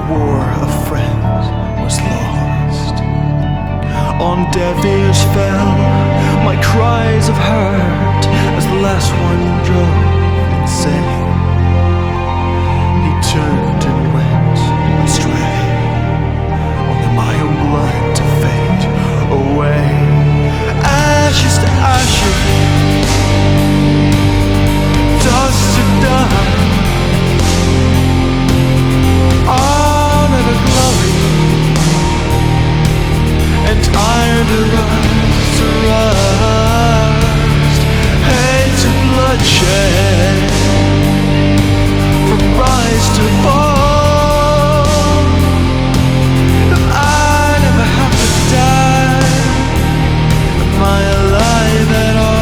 war of friends was lost. On deaf ears fell my cries of hurt as the last one drove insane. He turned and went astray, only my own blood to fade away. Ashes to ashes, dust to dust, honor to glory, and iron to rust, hate to bloodshed, from rise to fall. If I never have to die, am I alive at all?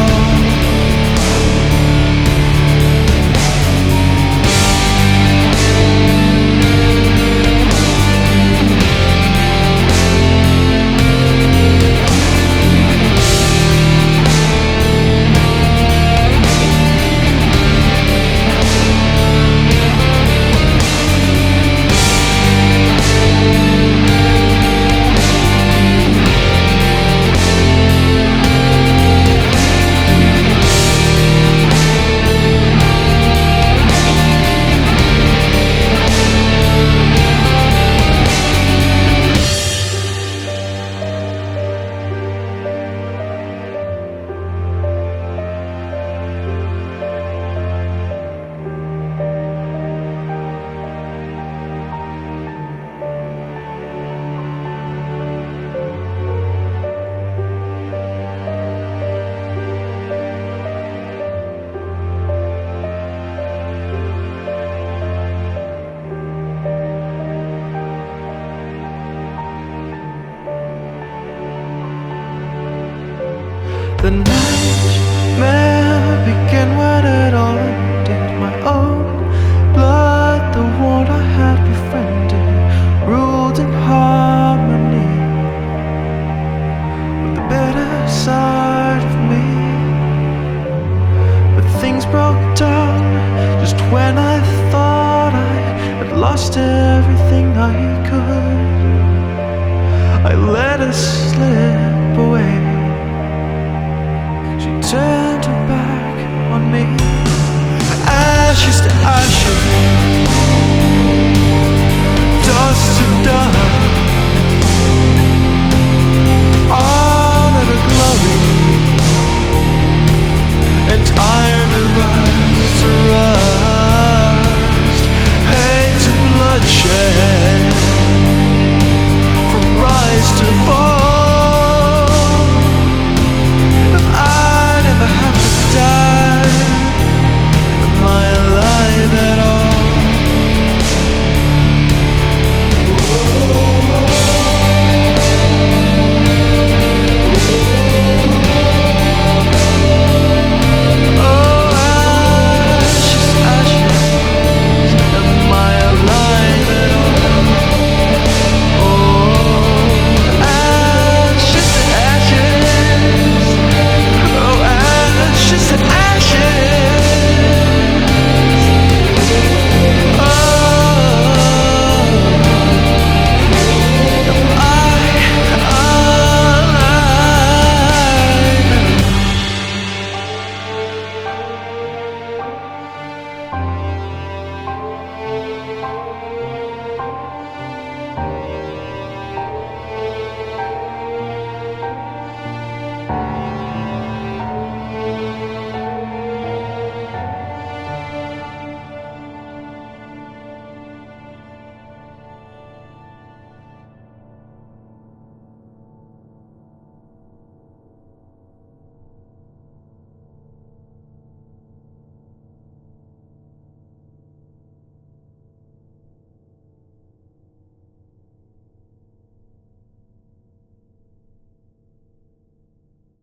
The nightmare began when it all ended. My own blood, the one I had befriended, ruled in harmony with the better side of me. But things broke down just when I thought I had lost everything I could. I let it slip away. She turned her back on me. Ashes to